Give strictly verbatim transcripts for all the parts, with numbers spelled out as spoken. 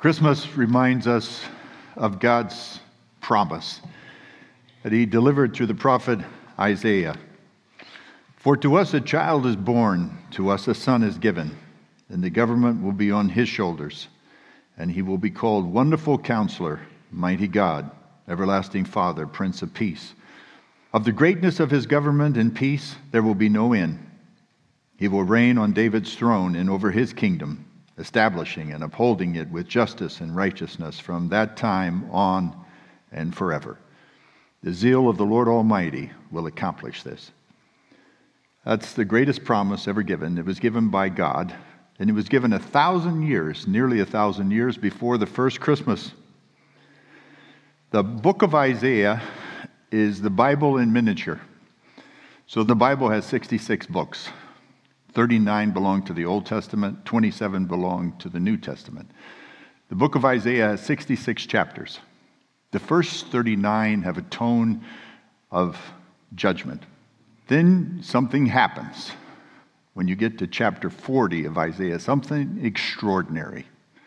Christmas reminds us of God's promise that he delivered through the prophet Isaiah. For to us a child is born, to us a son is given, and the government will be on his shoulders, and he will be called Wonderful Counselor, Mighty God, Everlasting Father, Prince of Peace. Of the greatness of his government and peace there will be no end. He will reign on David's throne and over his kingdom, establishing and upholding it with justice and righteousness from that time on and forever. The zeal of the Lord Almighty will accomplish this. That's the greatest promise ever given. It was given by God, and it was given a thousand years, nearly a thousand years before the first Christmas. The book of Isaiah is the Bible in miniature. So the Bible has sixty-six books. thirty-nine belong to the Old Testament, twenty-seven belong to the New Testament. The book of Isaiah has sixty-six chapters. The first thirty-nine have a tone of judgment. Then something happens. When you get to chapter forty of Isaiah, something extraordinary.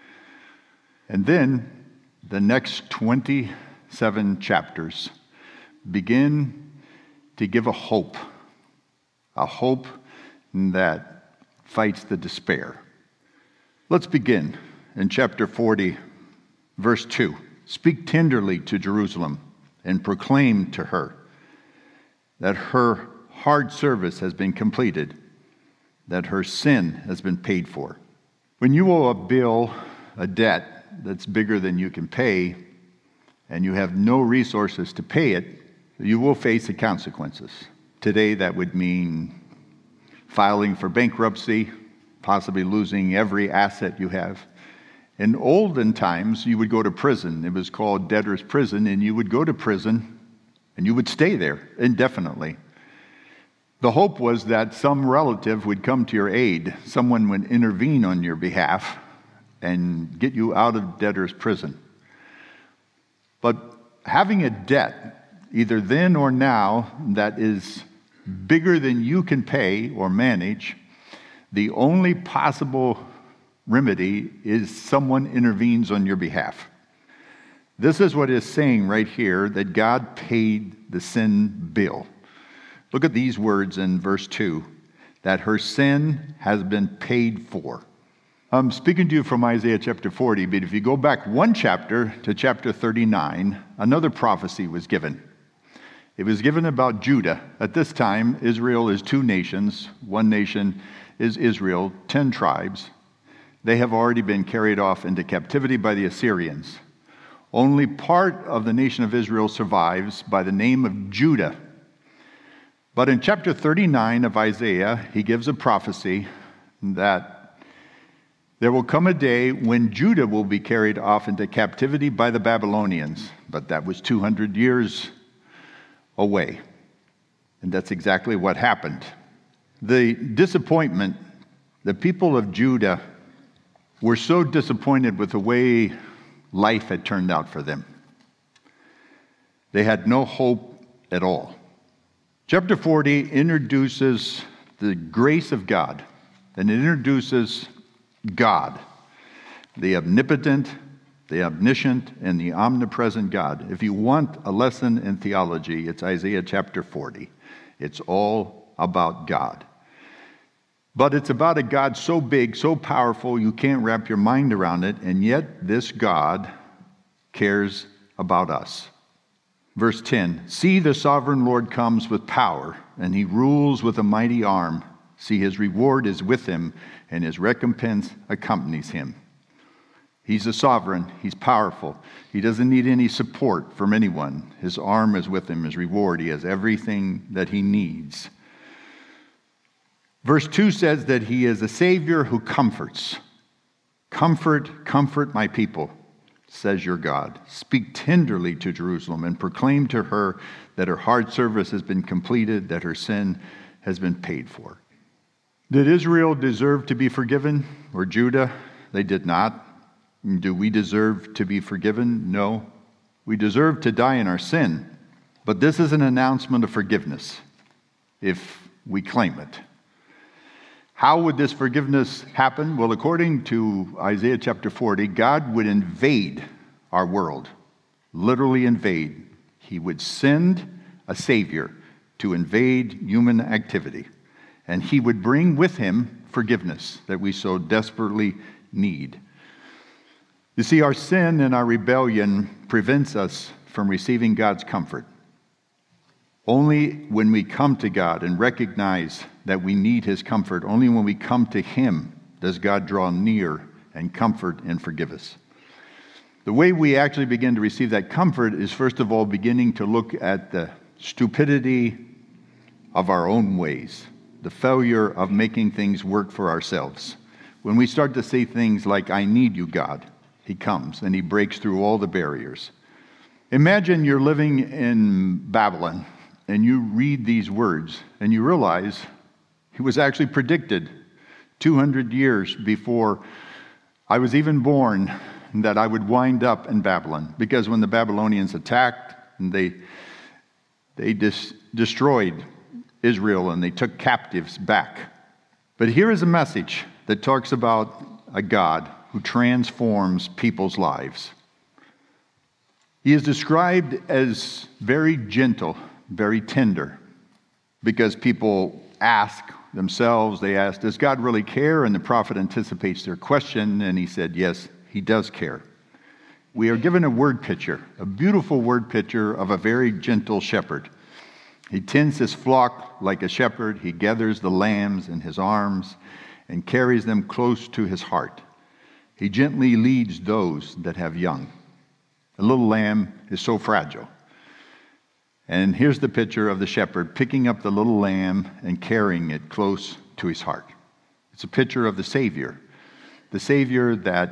And then the next twenty-seven chapters begin to give a hope, a hope that fights the despair. Let's begin in chapter forty, verse two. Speak tenderly to Jerusalem and proclaim to her that her hard service has been completed, that her sin has been paid for. When you owe a bill, a debt that's bigger than you can pay, and you have no resources to pay it, you will face the consequences. Today, that would mean filing for bankruptcy, possibly losing every asset you have. In olden times, you would go to prison. It was called debtor's prison, and you would go to prison, and you would stay there indefinitely. The hope was that some relative would come to your aid. Someone would intervene on your behalf and get you out of debtor's prison. But having a debt, either then or now, that is bigger than you can pay or manage, the only possible remedy is someone intervenes on your behalf. This is what it's saying right here, that God paid the sin bill. Look at these words in verse two, that her sin has been paid for. I'm speaking to you from Isaiah chapter forty, but if you go back one chapter to chapter thirty-nine, another prophecy was given. It was given about Judah. At this time, Israel is two nations. One nation is Israel, ten tribes. They have already been carried off into captivity by the Assyrians. Only part of the nation of Israel survives by the name of Judah. But in chapter thirty-nine of Isaiah, he gives a prophecy that there will come a day when Judah will be carried off into captivity by the Babylonians. But that was two hundred years away. And that's exactly what happened. The disappointment, the people of Judah were so disappointed with the way life had turned out for them. They had no hope at all. Chapter forty introduces the grace of God, and it introduces God, the omnipotent, the omniscient, and the omnipresent God. If you want a lesson in theology, it's Isaiah chapter forty. It's all about God. But it's about a God so big, so powerful, you can't wrap your mind around it, and yet this God cares about us. Verse ten, see, the sovereign Lord comes with power, and he rules with a mighty arm. See, his reward is with him, and his recompense accompanies him. He's a sovereign. He's powerful. He doesn't need any support from anyone. His arm is with him, his reward. He has everything that he needs. Verse two says that he is a Savior who comforts. Comfort, comfort my people, says your God. Speak tenderly to Jerusalem and proclaim to her that her hard service has been completed, that her sin has been paid for. Did Israel deserve to be forgiven, or Judah? They did not. Do we deserve to be forgiven? No. We deserve to die in our sin. But this is an announcement of forgiveness if we claim it. How would this forgiveness happen? Well, according to Isaiah chapter forty, God would invade our world, literally invade. He would send a Savior to invade human activity, and he would bring with him forgiveness that we so desperately need. You see, our sin and our rebellion prevents us from receiving God's comfort. Only when we come to God and recognize that we need his comfort, only when we come to him does God draw near and comfort and forgive us. The way we actually begin to receive that comfort is, first of all, beginning to look at the stupidity of our own ways, the failure of making things work for ourselves. When we start to say things like, I need you, God, he comes and he breaks through all the barriers. Imagine you're living in Babylon and you read these words and you realize it was actually predicted two hundred years before I was even born that I would wind up in Babylon. Because when the Babylonians attacked, and they, they dis- destroyed Israel and they took captives back. But here is a message that talks about a God who transforms people's lives. He is described as very gentle, very tender, because people ask themselves, they ask, does God really care? And the prophet anticipates their question, and he said, yes, he does care. We are given a word picture, a beautiful word picture of a very gentle shepherd. He tends his flock like a shepherd. He gathers the lambs in his arms and carries them close to his heart. He gently leads those that have young. The little lamb is so fragile. And here's the picture of the shepherd picking up the little lamb and carrying it close to his heart. It's a picture of the Savior, the Savior that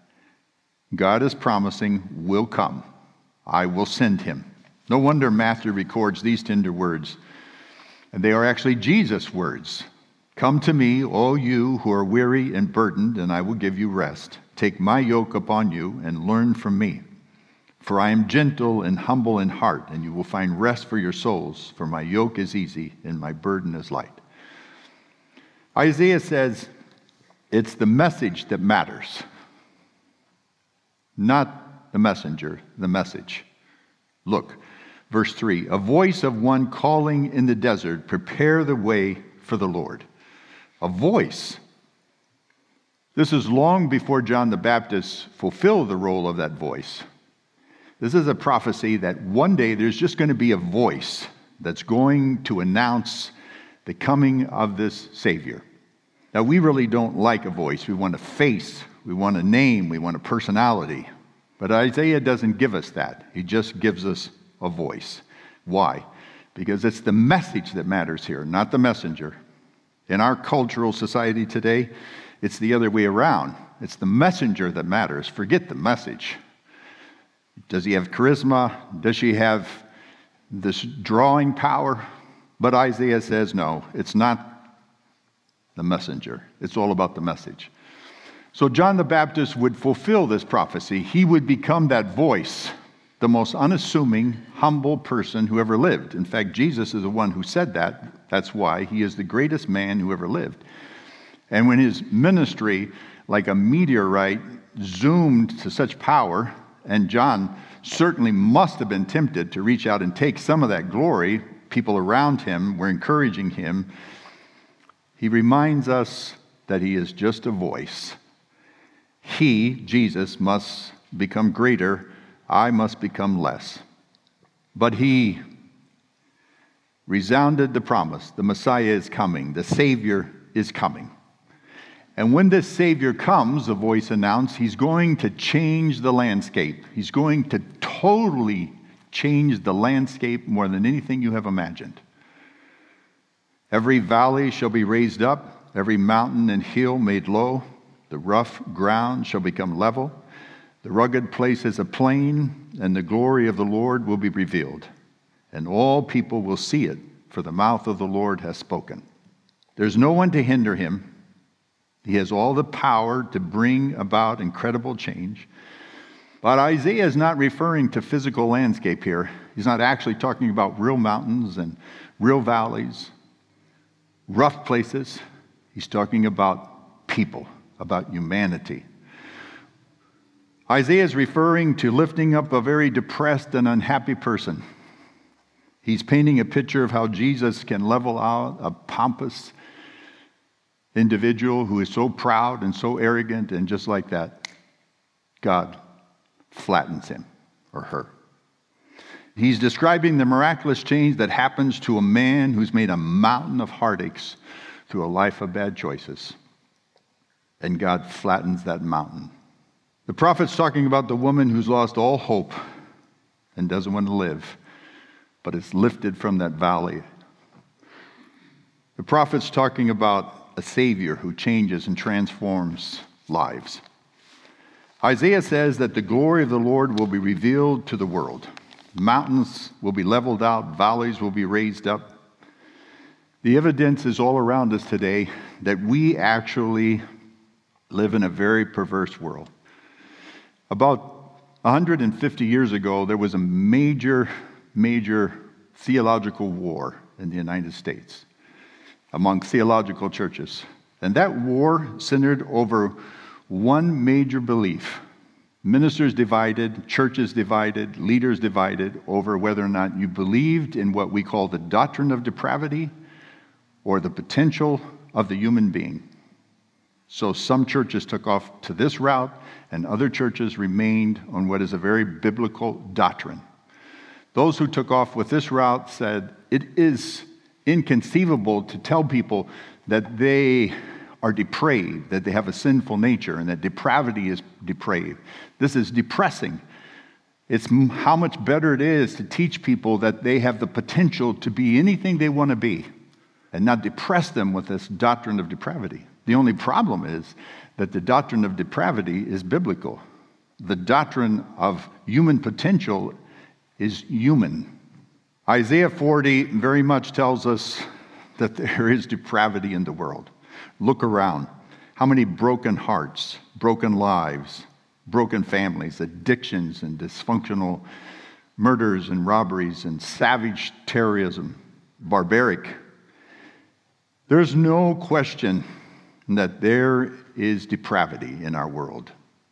God is promising will come. I will send him. No wonder Matthew records these tender words. And they are actually Jesus' words. Come to me, all you who are weary and burdened, and I will give you rest. Take my yoke upon you and learn from me. For I am gentle and humble in heart, and you will find rest for your souls. For my yoke is easy and my burden is light. Isaiah says it's the message that matters. Not the messenger, the message. Look, verse three, a voice of one calling in the desert, prepare the way for the Lord. A voice. This is long before John the Baptist fulfilled the role of that voice. This is a prophecy that one day there's just going to be a voice that's going to announce the coming of this Savior. Now, we really don't like a voice. We want a face, we want a name, we want a personality. But Isaiah doesn't give us that. He just gives us a voice. Why? Because it's the message that matters here, not the messenger. In our cultural society today, it's the other way around. It's the messenger that matters. Forget the message. Does he have charisma? Does she have this drawing power? But Isaiah says, no, it's not the messenger. It's all about the message. So John the Baptist would fulfill this prophecy. He would become that voice, the most unassuming, humble person who ever lived. In fact, Jesus is the one who said that. That's why he is the greatest man who ever lived. And when his ministry, like a meteorite, zoomed to such power, and John certainly must have been tempted to reach out and take some of that glory, people around him were encouraging him, he reminds us that he is just a voice. He, Jesus, must become greater. I must become less. But he resounded the promise. The Messiah is coming. The Savior is coming. And when this Savior comes, the voice announced, he's going to change the landscape. He's going to totally change the landscape more than anything you have imagined. Every valley shall be raised up, every mountain and hill made low. The rough ground shall become level. The rugged places a plain, and the glory of the Lord will be revealed. And all people will see it, for the mouth of the Lord has spoken. There's no one to hinder him. He has all the power to bring about incredible change. But Isaiah is not referring to physical landscape here. He's not actually talking about real mountains and real valleys, rough places. He's talking about people, about humanity. Isaiah is referring to lifting up a very depressed and unhappy person. He's painting a picture of how Jesus can level out a pompous individual who is so proud and so arrogant, and just like that, God flattens him or her. He's describing the miraculous change that happens to a man who's made a mountain of heartaches through a life of bad choices. And God flattens that mountain. The prophet's talking about the woman who's lost all hope and doesn't want to live, but is lifted from that valley. The prophet's talking about a Savior who changes and transforms lives. Isaiah says that the glory of the Lord will be revealed to the world. Mountains will be leveled out, valleys will be raised up. The evidence is all around us today that we actually live in a very perverse world. About one hundred fifty years ago, there was a major, major theological war in the United States among theological churches. And that war centered over one major belief. Ministers divided, churches divided, leaders divided over whether or not you believed in what we call the doctrine of depravity or the potential of the human being. So some churches took off to this route, and other churches remained on what is a very biblical doctrine. Those who took off with this route said it is inconceivable to tell people that they are depraved, that they have a sinful nature, and that depravity is depraved. This is depressing. It's how much better it is to teach people that they have the potential to be anything they want to be and not depress them with this doctrine of depravity. The only problem is that the doctrine of depravity is biblical. The doctrine of human potential is human. Isaiah forty very much tells us that there is depravity in the world. Look around. How many broken hearts, broken lives, broken families, addictions and dysfunctional murders and robberies and savage terrorism, barbaric. There's no question that there is depravity in our world.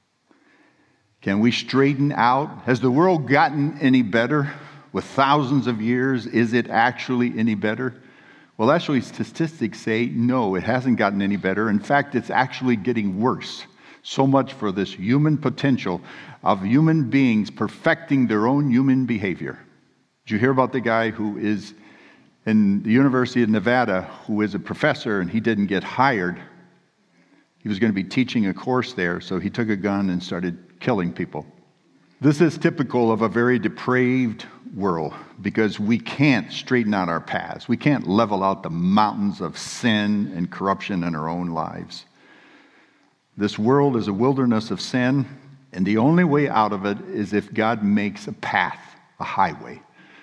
Can we straighten out? Has the world gotten any better? With thousands of years, is it actually any better? Well, actually, statistics say no, it hasn't gotten any better. In fact, it's actually getting worse. So much for this human potential of human beings perfecting their own human behavior. Did you hear about the guy who is in the University of Nevada, who is a professor, and he didn't get hired? He was going to be teaching a course there, so he took a gun and started killing people. This is typical of a very depraved world because we can't straighten out our paths. We can't level out the mountains of sin and corruption in our own lives. This world is a wilderness of sin, and the only way out of it is if God makes a path, a highway.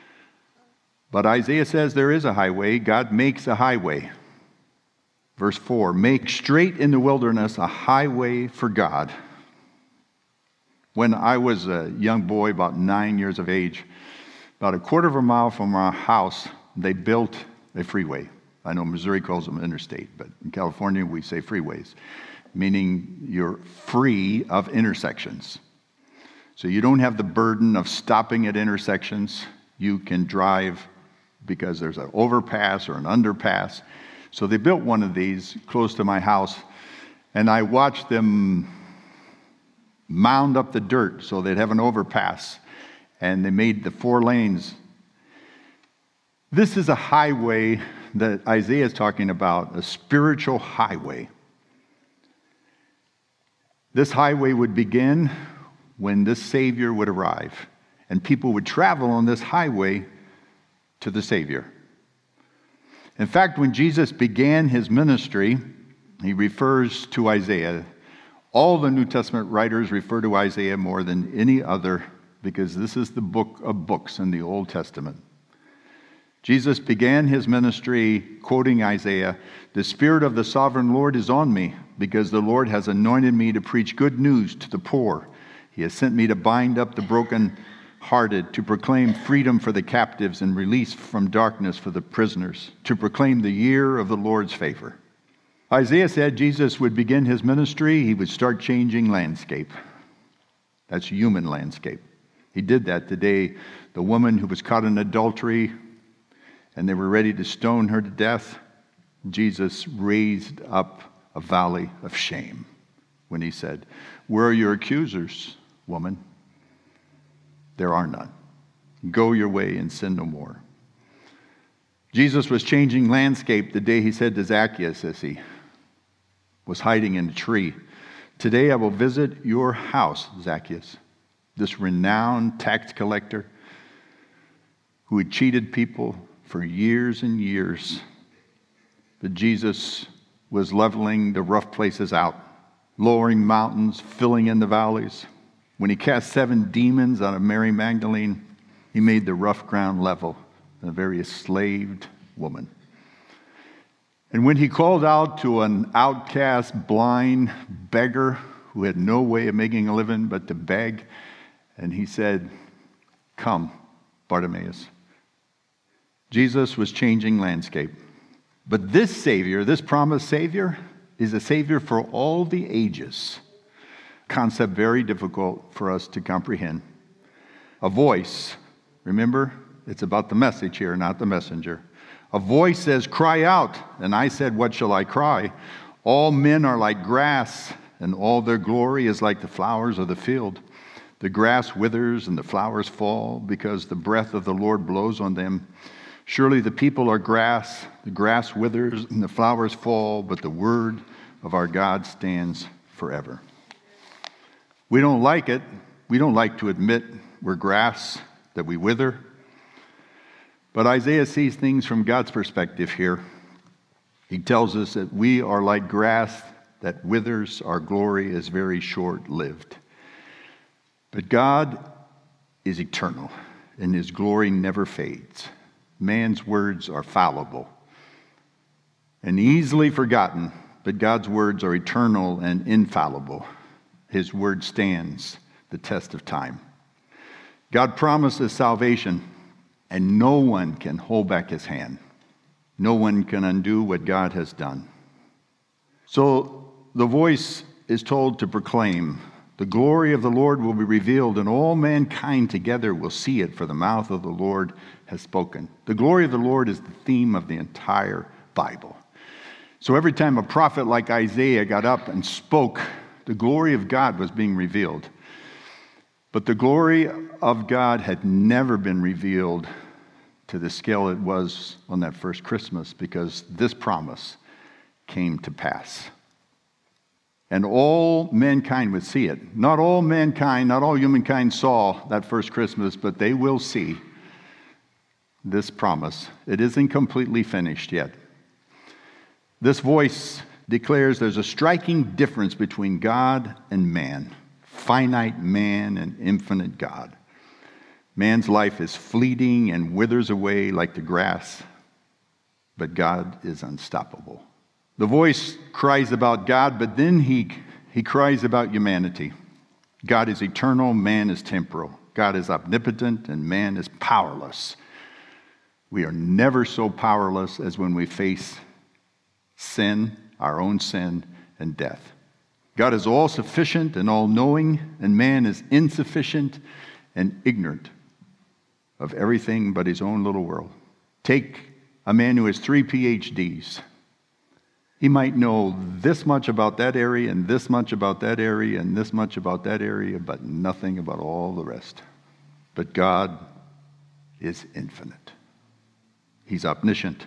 But Isaiah says there is a highway. God makes a highway. Verse four, make straight in the wilderness a highway for God. When I was a young boy, about nine years of age, about a quarter of a mile from our house, they built a freeway. I know Missouri calls them interstate, but in California we say freeways, meaning you're free of intersections. So you don't have the burden of stopping at intersections. You can drive because there's an overpass or an underpass. So they built one of these close to my house, and I watched them mound up the dirt so they'd have an overpass, and they made the four lanes. This is a highway that Isaiah is talking about, a spiritual highway. This highway would begin when this Savior would arrive, and people would travel on this highway to the Savior. In fact, when Jesus began his ministry, he refers to Isaiah. All the New Testament writers refer to Isaiah more than any other because this is the book of books in the Old Testament. Jesus began his ministry quoting Isaiah, "The Spirit of the Sovereign Lord is on me because the Lord has anointed me to preach good news to the poor. He has sent me to bind up the brokenhearted, to proclaim freedom for the captives and release from darkness for the prisoners, to proclaim the year of the Lord's favor." Isaiah said Jesus would begin his ministry. He would start changing landscape. That's human landscape. He did that the day the woman who was caught in adultery and they were ready to stone her to death. Jesus raised up a valley of shame when he said, "Where are your accusers, woman? There are none. Go your way and sin no more." Jesus was changing landscape the day he said to Zacchaeus as he was hiding in a tree, "Today I will visit your house, Zacchaeus." This renowned tax collector who had cheated people for years and years. But Jesus was leveling the rough places out, lowering mountains, filling in the valleys. When he cast seven demons out of Mary Magdalene, he made the rough ground level, a very enslaved woman. And when he called out to an outcast, blind beggar who had no way of making a living but to beg, and he said, "Come, Bartimaeus." Jesus was changing landscape. But this Savior, this promised Savior, is a Savior for all the ages. Concept very difficult for us to comprehend. A voice, remember, it's about the message here, not the messenger. A voice says, "Cry out." And I said, "What shall I cry? All men are like grass, and all their glory is like the flowers of the field. The grass withers and the flowers fall because the breath of the Lord blows on them. Surely the people are grass, the grass withers and the flowers fall, but the word of our God stands forever." We don't like it. We don't like to admit we're grass, that we wither. But Isaiah sees things from God's perspective here. He tells us that we are like grass that withers, our glory is very short-lived. But God is eternal, and his glory never fades. Man's words are fallible and easily forgotten, but God's words are eternal and infallible. His word stands the test of time. God promises salvation, and no one can hold back his hand. No one can undo what God has done. So the voice is told to proclaim, "The glory of the Lord will be revealed, and all mankind together will see it, for the mouth of the Lord has spoken." The glory of the Lord is the theme of the entire Bible. So every time a prophet like Isaiah got up and spoke, the glory of God was being revealed. But the glory of God had never been revealed to the scale it was on that first Christmas, because this promise came to pass. And all mankind would see it. Not all mankind, not all humankind saw that first Christmas, but they will see this promise. It isn't completely finished yet. This voice declares there's a striking difference between God and man, finite man and infinite God. Man's life is fleeting and withers away like the grass, but God is unstoppable. The voice cries about God, but then he, he cries about humanity. God is eternal, man is temporal. God is omnipotent, and man is powerless. We are never so powerless as when we face sin, our own sin, and death. God is all-sufficient and all-knowing, and man is insufficient and ignorant of everything but his own little world. Take a man who has three P H Ds. He might know this much about that area and this much about that area and this much about that area, but nothing about all the rest. But God is infinite. He's omniscient.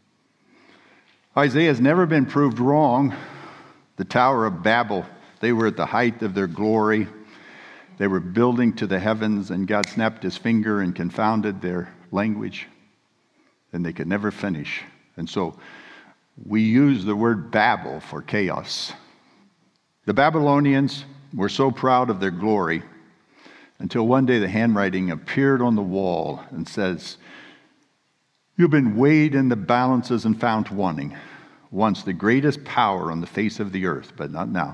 Isaiah has never been proved wrong. The Tower of Babel, they were at the height of their glory. They were building to the heavens, and God snapped his finger and confounded their language, and they could never finish. And so we use the word Babel for chaos. The Babylonians were so proud of their glory until one day the handwriting appeared on the wall and says, "You've been weighed in the balances and found wanting. Once the greatest power on the face of the earth, but not now.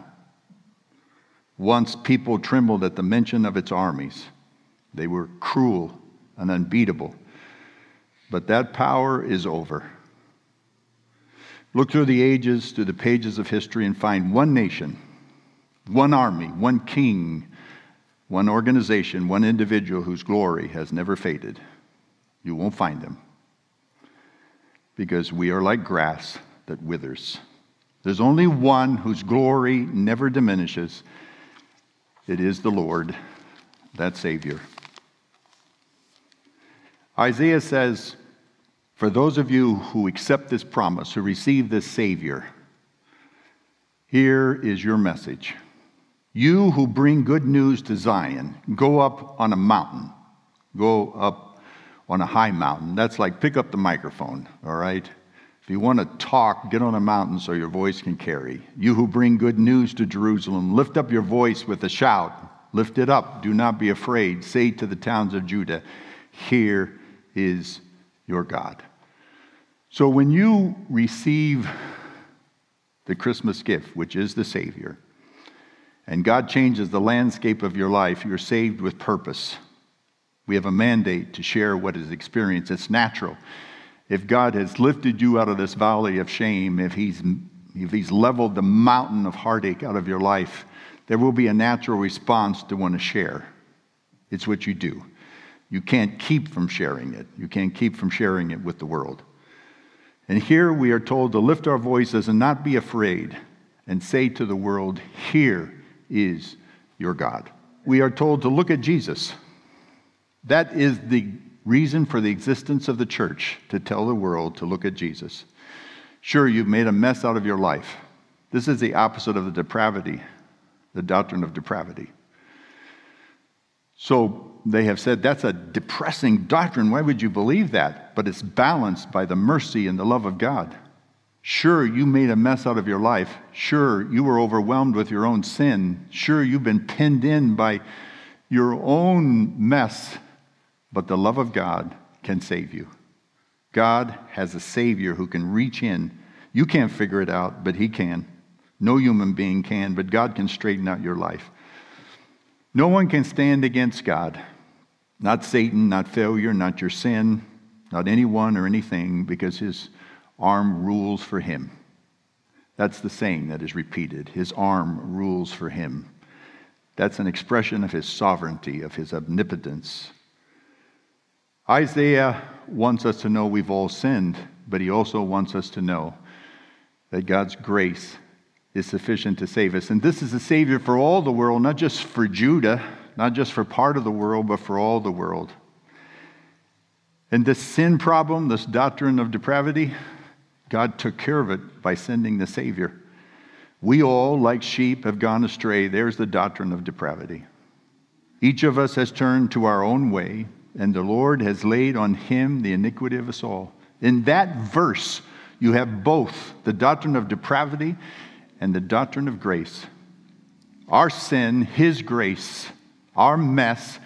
Once people trembled at the mention of its armies. They were cruel and unbeatable. But that power is over. Look through the ages, through the pages of history, and find one nation, one army, one king, one organization, one individual whose glory has never faded. You won't find them. Because we are like grass that withers. There's only one whose glory never diminishes. It is the Lord, that Savior. Isaiah says, for those of you who accept this promise, who receive this Savior, here is your message. You who bring good news to Zion, go up on a mountain. Go up on a high mountain. That's like pick up the microphone, all right? If you want to talk, get on a mountain so your voice can carry. You who bring good news to Jerusalem, lift up your voice with a shout. Lift it up. Do not be afraid. Say to the towns of Judah, here is your God. So when you receive the Christmas gift, which is the Savior, and God changes the landscape of your life, you're saved with purpose. We have a mandate to share what is experienced. It's natural. If God has lifted you out of this valley of shame, if he's, if he's leveled the mountain of heartache out of your life, there will be a natural response to want to share. It's what you do. You can't keep from sharing it. You can't keep from sharing it with the world. And here we are told to lift our voices and not be afraid and say to the world, here is your God. We are told to look at Jesus. That is the reason for the existence of the church, to tell the world to look at Jesus. Sure, you've made a mess out of your life. This is the opposite of the depravity, the doctrine of depravity. So they have said, that's a depressing doctrine. Why would you believe that? But it's balanced by the mercy and the love of God. Sure, you made a mess out of your life. Sure, you were overwhelmed with your own sin. Sure, you've been pinned in by your own mess. But the love of God can save you. God has a Savior who can reach in. You can't figure it out, but He can. No human being can, but God can straighten out your life. No one can stand against God. Not Satan, not failure, not your sin, not anyone or anything, because His arm rules for Him. That's the saying that is repeated. His arm rules for Him. That's an expression of His sovereignty, of His omnipotence. Isaiah wants us to know we've all sinned, but he also wants us to know that God's grace is sufficient to save us. And this is a Savior for all the world, not just for Judah, not just for part of the world, but for all the world. And this sin problem, this doctrine of depravity, God took care of it by sending the Savior. We all, like sheep, have gone astray. There's the doctrine of depravity. Each of us has turned to our own way, and the Lord has laid on Him the iniquity of us all. In that verse, you have both the doctrine of depravity and the doctrine of grace. Our sin, His grace, our mess,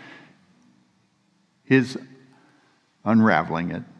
His unraveling it.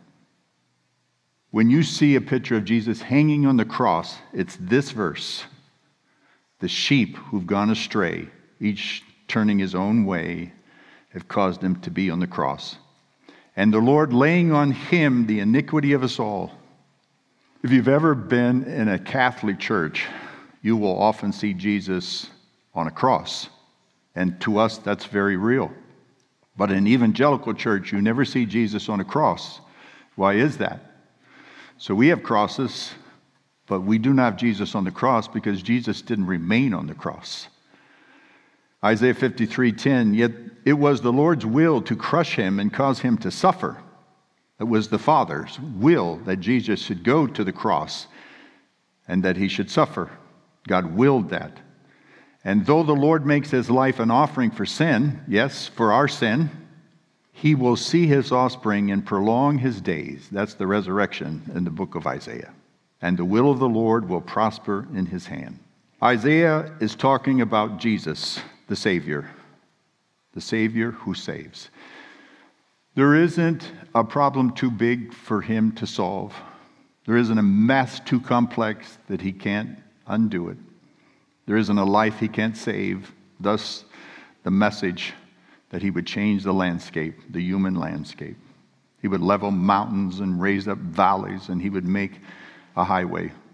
When you see a picture of Jesus hanging on the cross, it's this verse. The sheep who've gone astray, each turning his own way, have caused him to be on the cross. And the Lord laying on Him the iniquity of us all. If you've ever been in a Catholic church, you will often see Jesus on a cross. And to us, that's very real. But in evangelical church, you never see Jesus on a cross. Why is that? So we have crosses, but we do not have Jesus on the cross because Jesus didn't remain on the cross. Isaiah fifty-three ten, yet it was the Lord's will to crush Him and cause Him to suffer. It was the Father's will that Jesus should go to the cross and that He should suffer. God willed that. And though the Lord makes His life an offering for sin, yes, for our sin, He will see His offspring and prolong His days. That's the resurrection in the book of Isaiah. And the will of the Lord will prosper in His hand. Isaiah is talking about Jesus, the Savior. The Savior who saves. There isn't a problem too big for Him to solve. There isn't a mess too complex that He can't undo it. There isn't a life He can't save. Thus, the message that He would change the landscape, the human landscape. He would level mountains and raise up valleys, and He would make a highway.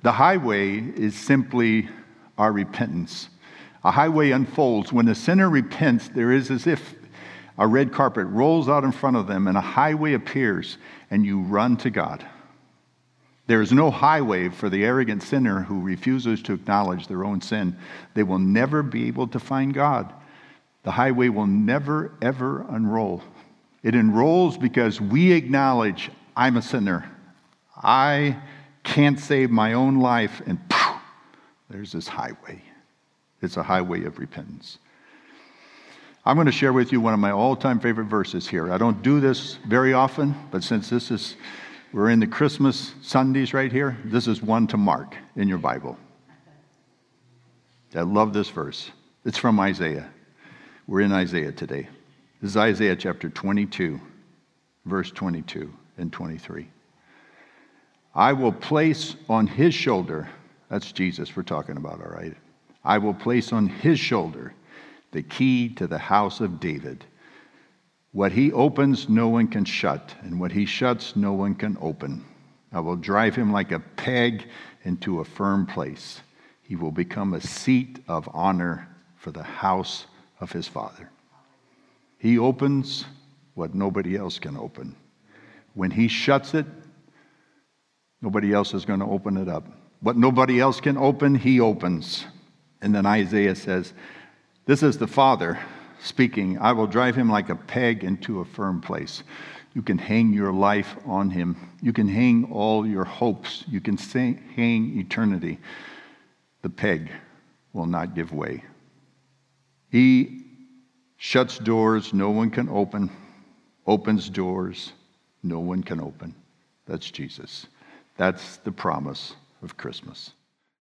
The highway is simply our repentance. A highway unfolds. When a sinner repents, there is as if a red carpet rolls out in front of them and a highway appears and you run to God. There is no highway for the arrogant sinner who refuses to acknowledge their own sin. They will never be able to find God. The highway will never, ever unroll. It enrolls because we acknowledge, I'm a sinner. I can't save my own life, and poof, there's this highway. It's a highway of repentance. I'm going to share with you one of my all-time favorite verses here. I don't do this very often, but since this is, we're in the Christmas Sundays right here, this is one to mark in your Bible. I love this verse. It's from Isaiah. We're in Isaiah today. This is Isaiah chapter twenty-two, verse twenty-two and twenty-three. I will place on his shoulder, that's Jesus we're talking about, all right? I will place on his shoulder the key to the house of David. What he opens, no one can shut, and what he shuts, no one can open. I will drive him like a peg into a firm place. He will become a seat of honor for the house of his father. He opens what nobody else can open. When he shuts it, nobody else is going to open it up. What nobody else can open, he opens. And then Isaiah says, this is the Father speaking. I will drive him like a peg into a firm place. You can hang your life on him. You can hang all your hopes. You can hang eternity. The peg will not give way. He shuts doors no one can open, opens doors no one can open. That's Jesus. That's the promise of Christmas.